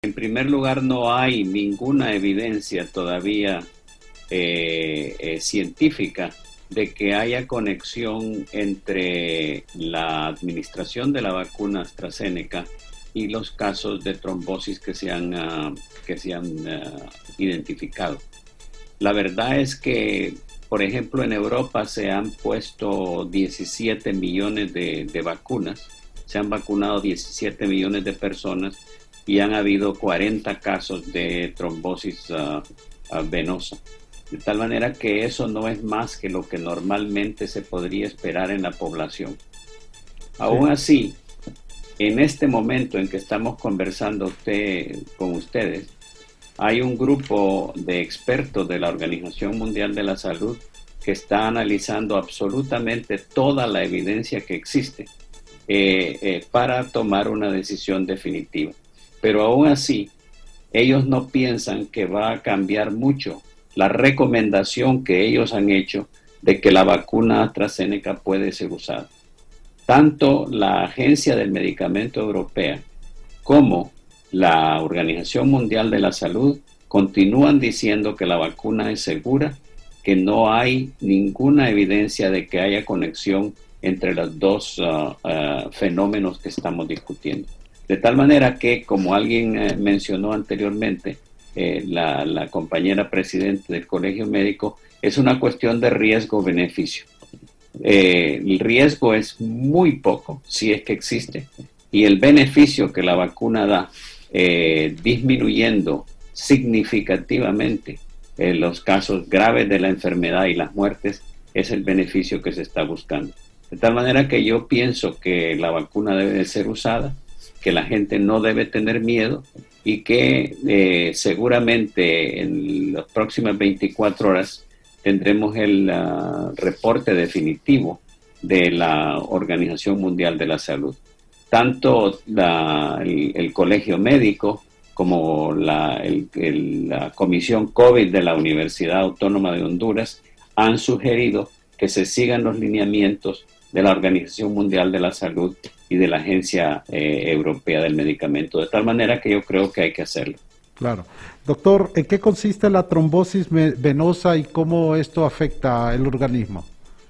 En primer lugar, no hay ninguna evidencia todavía científica de que haya conexión entre la administración de la vacuna AstraZeneca y los casos de trombosis que se han identificado. La verdad es que, por ejemplo, en Europa se han puesto 17 millones de vacunas, se han vacunado 17 millones de personas y han habido 40 casos de trombosis venosa. De tal manera que eso no es más que lo que normalmente se podría esperar en la población. Aún así, en este momento en que estamos conversando con ustedes, hay un grupo de expertos de la Organización Mundial de la Salud que está analizando absolutamente toda la evidencia que existe para tomar una decisión definitiva. Pero aún así, ellos no piensan que va a cambiar mucho la recomendación que ellos han hecho de que la vacuna AstraZeneca puede ser usada. Tanto la Agencia del Medicamento Europea como la Organización Mundial de la Salud continúan diciendo que la vacuna es segura, que no hay ninguna evidencia de que haya conexión entre los dos fenómenos que estamos discutiendo. De tal manera que, como alguien mencionó anteriormente, la compañera presidente del Colegio Médico, es una cuestión de riesgo-beneficio. El riesgo es muy poco, si es que existe, y el beneficio que la vacuna da, disminuyendo significativamente los casos graves de la enfermedad y las muertes, es el beneficio que se está buscando. De tal manera que yo pienso que la vacuna debe de ser usada, que la gente no debe tener miedo y que seguramente en las próximas 24 horas tendremos el reporte definitivo de la Organización Mundial de la Salud. Tanto el Colegio Médico como la Comisión COVID de la Universidad Autónoma de Honduras han sugerido que se sigan los lineamientos de la Organización Mundial de la Salud y de la Agencia Europea del Medicamento, de tal manera que yo creo que hay que hacerlo. Claro. Doctor, ¿en qué consiste la trombosis venosa y cómo esto afecta el organismo?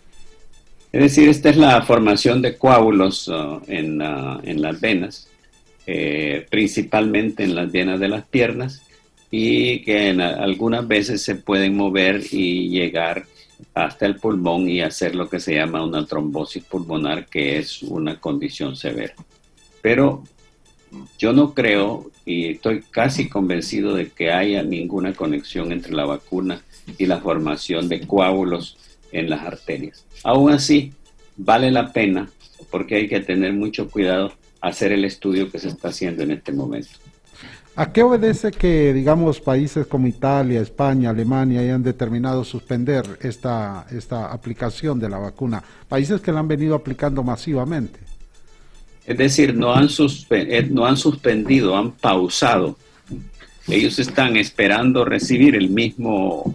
Es decir, esta es la formación de coágulos en las venas, principalmente en las venas de las piernas, y que algunas veces se pueden mover y llegar hasta el pulmón y hacer lo que se llama una trombosis pulmonar, que es una condición severa. Pero yo no creo, y estoy casi convencido de que haya ninguna conexión entre la vacuna y la formación de coágulos en las arterias. Aún así, vale la pena, porque hay que tener mucho cuidado, hacer el estudio que se está haciendo en este momento. ¿A qué obedece que, digamos, países como Italia, España, Alemania hayan determinado suspender esta aplicación de la vacuna? Países que la han venido aplicando masivamente. Es decir, no han suspendido, han pausado. Ellos están esperando recibir el mismo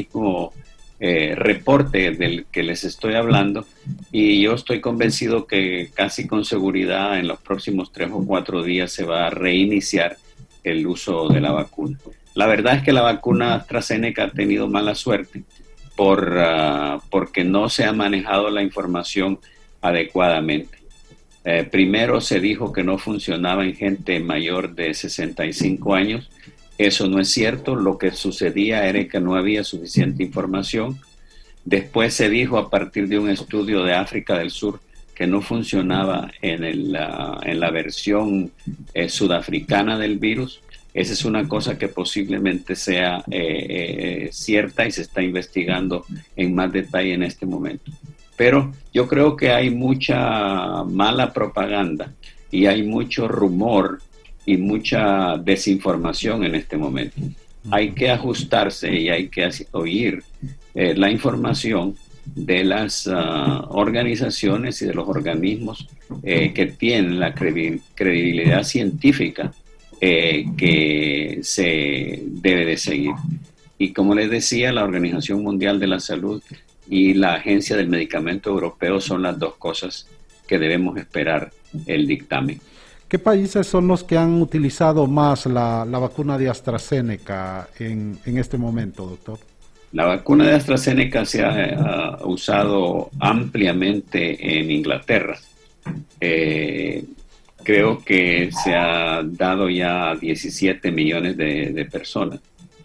reporte del que les estoy hablando, y yo estoy convencido que casi con seguridad en los próximos 3 o 4 días se va a reiniciar el uso de la vacuna. La verdad es que la vacuna AstraZeneca ha tenido mala suerte porque no se ha manejado la información adecuadamente. Primero se dijo que no funcionaba en gente mayor de 65 años. Eso no es cierto. Lo que sucedía era que no había suficiente información. Después se dijo, a partir de un estudio de África del Sur, que no funcionaba en la versión sudafricana del virus. Esa es una cosa que posiblemente sea cierta y se está investigando en más detalle en este momento. Pero yo creo que hay mucha mala propaganda y hay mucho rumor y mucha desinformación en este momento. Hay que ajustarse y hay que oír la información de las organizaciones y de los organismos que tienen la credibilidad científica que se debe de seguir. Y como les decía, la Organización Mundial de la Salud y la Agencia del Medicamento Europeo son las dos cosas que debemos esperar el dictamen. ¿Qué países son los que han utilizado más la vacuna de AstraZeneca en este momento, doctor? La vacuna de AstraZeneca se ha usado ampliamente en Inglaterra. Creo que se ha dado ya a 17 millones de personas.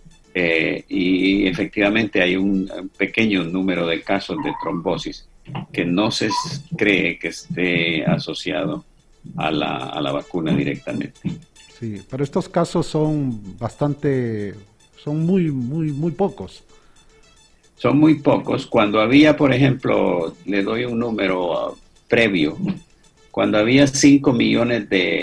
Y efectivamente hay un pequeño número de casos de trombosis que no se cree que esté asociado a la vacuna directamente. Sí, pero estos casos son muy pocos. Son muy pocos. Cuando había, por ejemplo, le doy un número previo, cuando había 5 millones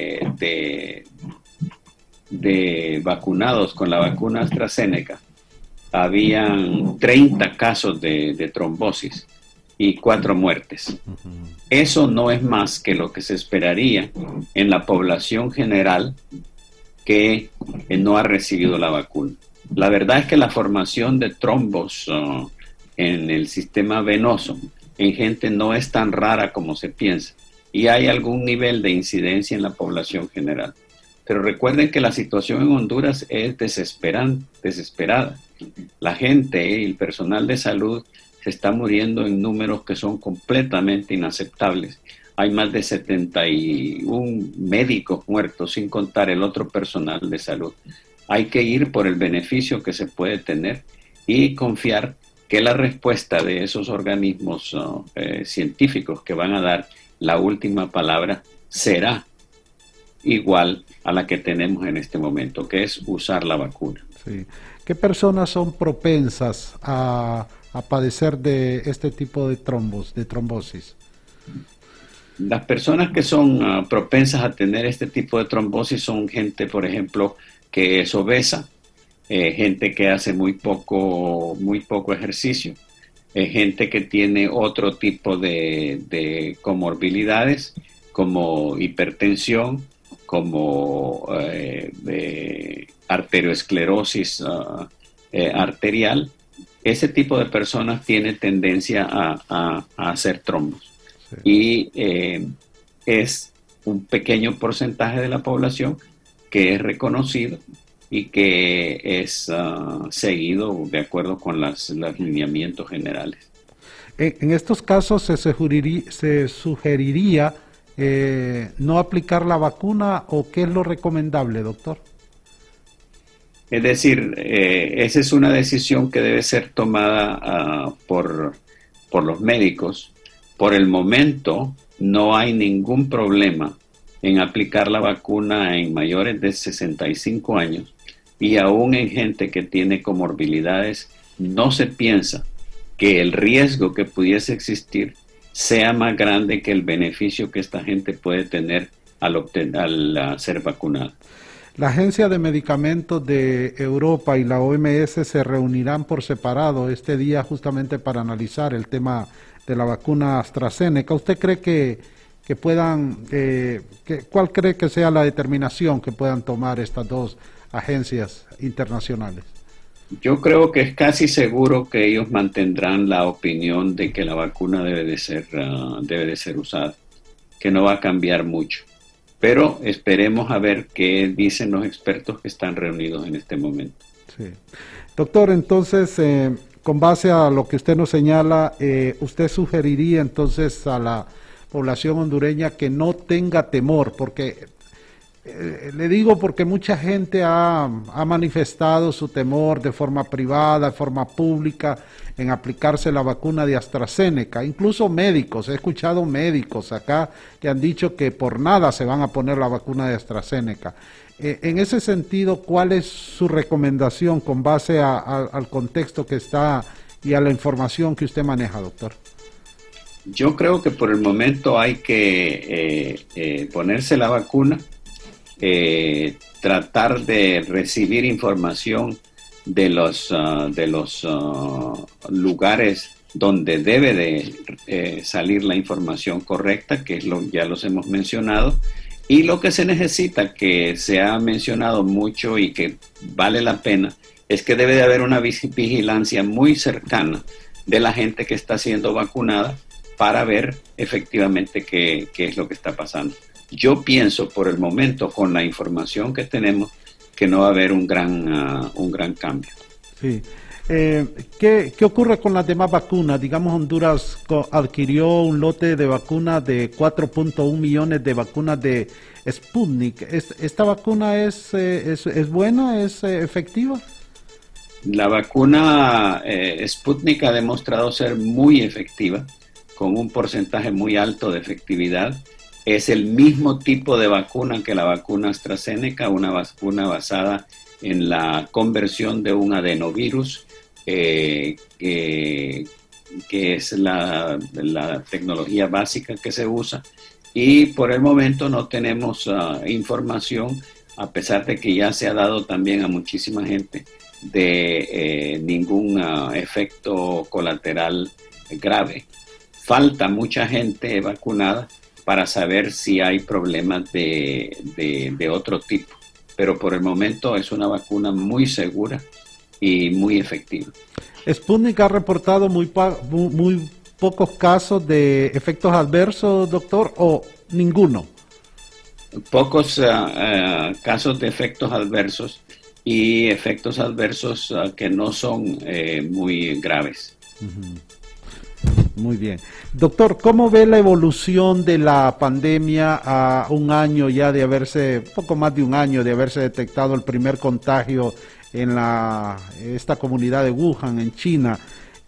de vacunados con la vacuna AstraZeneca, habían 30 casos de trombosis y 4 muertes. Eso no es más que lo que se esperaría en la población general que no ha recibido la vacuna. La verdad es que la formación de trombos en el sistema venoso en gente no es tan rara como se piensa y hay algún nivel de incidencia en la población general. Pero recuerden que la situación en Honduras es desesperada. La gente y el personal de salud se está muriendo en números que son completamente inaceptables. Hay más de 71 médicos muertos, sin contar el otro personal de salud. Hay que ir por el beneficio que se puede tener y confiar que la respuesta de esos organismos científicos que van a dar la última palabra será igual a la que tenemos en este momento, que es usar la vacuna. Sí. ¿Qué personas son propensas a padecer de este tipo de trombosis? Las personas que son propensas a tener este tipo de trombosis son gente, por ejemplo, que es obesa, gente que hace muy poco ejercicio, gente que tiene otro tipo de comorbilidades como hipertensión, como arteriosclerosis arterial. Ese tipo de personas tiene tendencia a hacer trombos. Sí. Y es un pequeño porcentaje de la población que es reconocido y que es seguido de acuerdo con los lineamientos generales. En estos casos se sugeriría no aplicar la vacuna, ¿o qué es lo recomendable, doctor? Es decir, esa es una decisión que debe ser tomada por los médicos. Por el momento no hay ningún problema en aplicar la vacuna en mayores de 65 años y aún en gente que tiene comorbilidades. No se piensa que el riesgo que pudiese existir sea más grande que el beneficio que esta gente puede tener al ser vacunada. La Agencia de Medicamentos de Europa y la OMS se reunirán por separado este día justamente para analizar el tema de la vacuna AstraZeneca. ¿Usted cree que puedan, cuál cree que sea la determinación que puedan tomar estas dos agencias internacionales? Yo creo que es casi seguro que ellos mantendrán la opinión de que la vacuna debe de ser usada, que no va a cambiar mucho. Pero esperemos a ver qué dicen los expertos que están reunidos en este momento. Sí. Doctor, entonces, con base a lo que usted nos señala, ¿usted sugeriría entonces a la población hondureña que no tenga temor? Porque le digo porque mucha gente ha manifestado su temor de forma privada, de forma pública, en aplicarse la vacuna de AstraZeneca. Incluso médicos, he escuchado médicos acá que han dicho que por nada se van a poner la vacuna de AstraZeneca. En ese sentido, ¿cuál es su recomendación con base al contexto que está y a la información que usted maneja, doctor? Yo creo que por el momento hay que ponerse la vacuna, tratar de recibir información de los lugares donde debe de salir la información correcta, que es ya los hemos mencionado, y lo que se necesita, que se ha mencionado mucho y que vale la pena, es que debe de haber una vigilancia muy cercana de la gente que está siendo vacunada para ver efectivamente qué es lo que está pasando. Yo pienso por el momento, con la información que tenemos, que no va a haber un gran cambio. Sí. ¿Qué ocurre con las demás vacunas? Digamos, Honduras adquirió un lote de vacunas de 4.1 millones de vacunas de Sputnik. ¿Esta vacuna es buena, es efectiva? La vacuna Sputnik ha demostrado ser muy efectiva, con un porcentaje muy alto de efectividad. Es el mismo tipo de vacuna que la vacuna AstraZeneca, una vacuna basada en la conversión de un adenovirus, que es la tecnología básica que se usa. Y por el momento no tenemos información, a pesar de que ya se ha dado también a muchísima gente, de ningún efecto colateral grave. Falta mucha gente vacunada para saber si hay problemas de otro tipo. Pero por el momento es una vacuna muy segura y muy efectiva. Sputnik ha reportado muy pocos casos de efectos adversos, doctor, o ninguno. Pocos casos de efectos adversos y efectos adversos que no son muy graves. Muy bien. Doctor, ¿cómo ve la evolución de la pandemia a un año ya de poco más de un año de haberse detectado el primer contagio en esta comunidad de Wuhan, en China?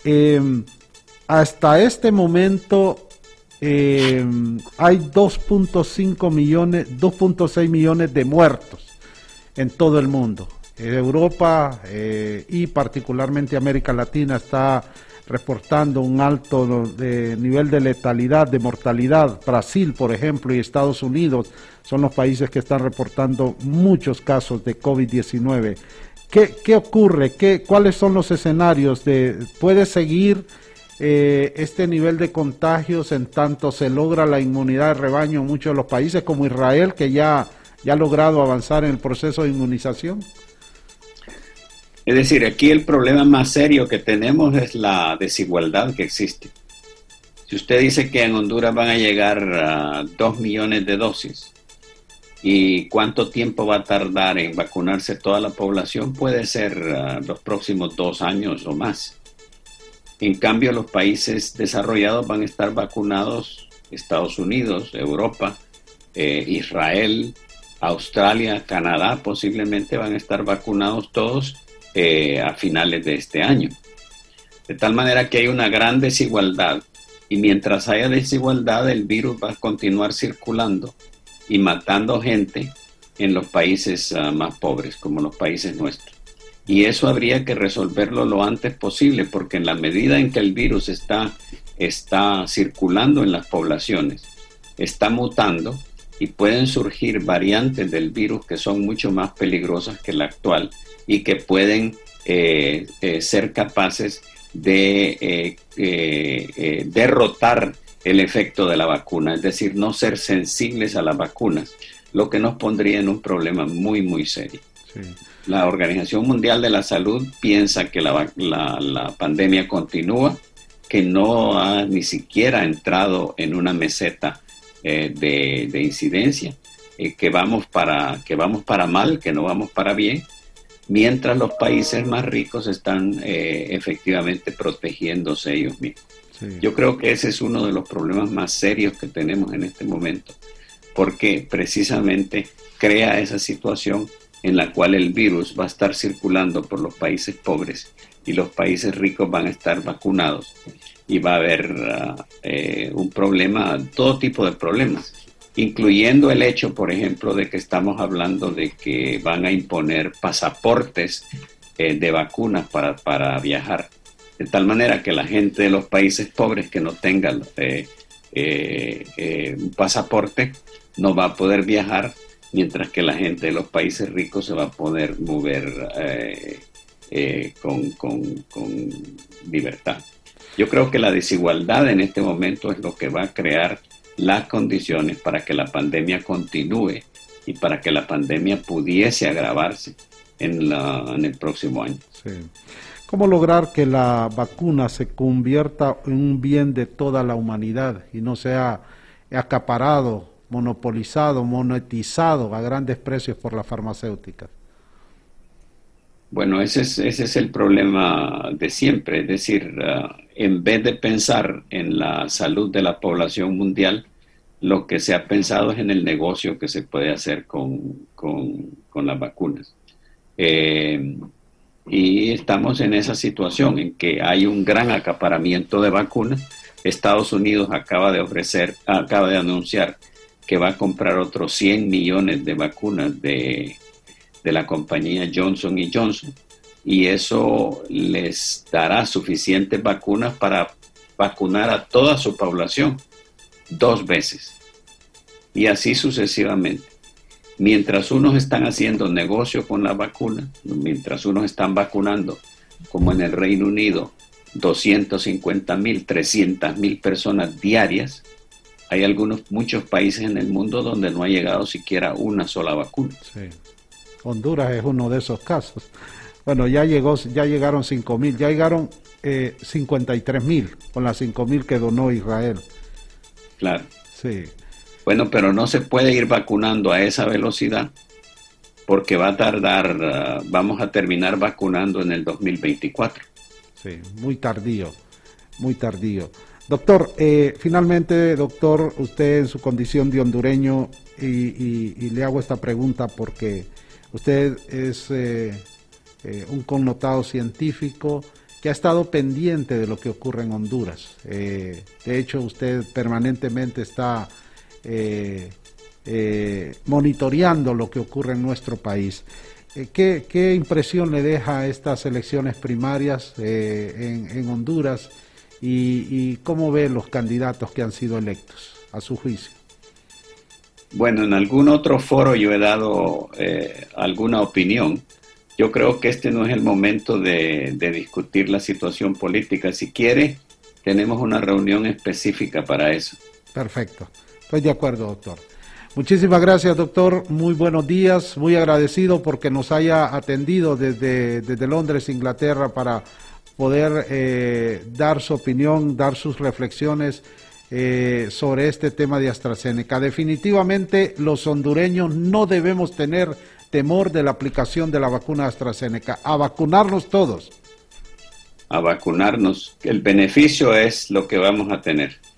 Hasta este momento hay 2.6 millones de muertos en todo el mundo. Europa y particularmente América Latina está reportando un alto nivel de letalidad, de mortalidad. Brasil, por ejemplo, y Estados Unidos son los países que están reportando muchos casos de COVID-19. ¿Qué ocurre? ¿Cuáles son los escenarios? ¿Puede seguir este nivel de contagios en tanto se logra la inmunidad de rebaño en muchos de los países, como Israel, que ya ha logrado avanzar en el proceso de inmunización? Es decir, aquí el problema más serio que tenemos es la desigualdad que existe. Si usted dice que en Honduras van a llegar a 2 millones de dosis, ¿y cuánto tiempo va a tardar en vacunarse toda la población? Puede ser los próximos 2 años o más. En cambio, los países desarrollados van a estar vacunados, Estados Unidos, Europa, Israel, Australia, Canadá, posiblemente van a estar vacunados todos a finales de este año. De tal manera que hay una gran desigualdad, y mientras haya desigualdad, el virus va a continuar circulando y matando gente en los países más pobres, como los países nuestros. Y eso habría que resolverlo lo antes posible, porque en la medida en que el virus está circulando en las poblaciones, está mutando, y pueden surgir variantes del virus que son mucho más peligrosas que la actual y que pueden ser capaces de derrotar el efecto de la vacuna, es decir, no ser sensibles a las vacunas, lo que nos pondría en un problema muy, muy serio. Sí. La Organización Mundial de la Salud piensa que la pandemia continúa, que no ha ni siquiera entrado en una meseta de incidencia, que vamos para mal, que no vamos para bien, mientras los países más ricos están efectivamente protegiéndose ellos mismos. Sí. Yo creo que ese es uno de los problemas más serios que tenemos en este momento, porque precisamente crea esa situación en la cual el virus va a estar circulando por los países pobres y los países ricos van a estar vacunados, y va a haber un problema, todo tipo de problemas, incluyendo el hecho, por ejemplo, de que estamos hablando de que van a imponer pasaportes de vacunas para viajar, de tal manera que la gente de los países pobres que no tengan un pasaporte no va a poder viajar, mientras que la gente de los países ricos se va a poder mover con libertad. Yo creo que la desigualdad en este momento es lo que va a crear las condiciones para que la pandemia continúe y para que la pandemia pudiese agravarse en el próximo año. Sí. ¿Cómo lograr que la vacuna se convierta en un bien de toda la humanidad y no sea acaparado monopolizado, monetizado a grandes precios por las farmacéuticas. Bueno, ese es el problema de siempre, es decir, en vez de pensar en la salud de la población mundial, lo que se ha pensado es en el negocio que se puede hacer con las vacunas. Y estamos en esa situación en que hay un gran acaparamiento de vacunas. Estados Unidos acaba de anunciar que va a comprar otros 100 millones de vacunas de la compañía Johnson Johnson, y eso les dará suficientes vacunas para vacunar a toda su población 2 veces, y así sucesivamente. Mientras unos están haciendo negocio con la vacuna, mientras unos están vacunando, como en el Reino Unido, 250,000, 300,000 personas diarias, hay muchos países en el mundo donde no ha llegado siquiera una sola vacuna. Sí. Honduras es uno de esos casos. Bueno, ya llegaron 5,000, ya llegaron 53,000 con las 5,000 que donó Israel. Claro. Sí. Bueno, pero no se puede ir vacunando a esa velocidad porque va a tardar, vamos a terminar vacunando en el 2024. Sí, muy tardío, muy tardío. Doctor, finalmente, doctor, usted en su condición de hondureño, y le hago esta pregunta porque usted es un connotado científico que ha estado pendiente de lo que ocurre en Honduras. De hecho, usted permanentemente está monitoreando lo que ocurre en nuestro país. ¿Qué impresión le deja estas elecciones primarias en Honduras y cómo ve los candidatos que han sido electos, a su juicio? Bueno, en algún otro foro yo he dado alguna opinión. Yo creo que este no es el momento de discutir la situación política. Si quiere, tenemos una reunión específica para eso. Perfecto. Estoy de acuerdo, doctor. Muchísimas gracias, doctor. Muy buenos días. Muy agradecido porque nos haya atendido desde Londres, Inglaterra, para poder dar su opinión, dar sus reflexiones sobre este tema de AstraZeneca. Definitivamente los hondureños no debemos tener temor de la aplicación de la vacuna AstraZeneca. A vacunarnos todos. A vacunarnos. El beneficio es lo que vamos a tener.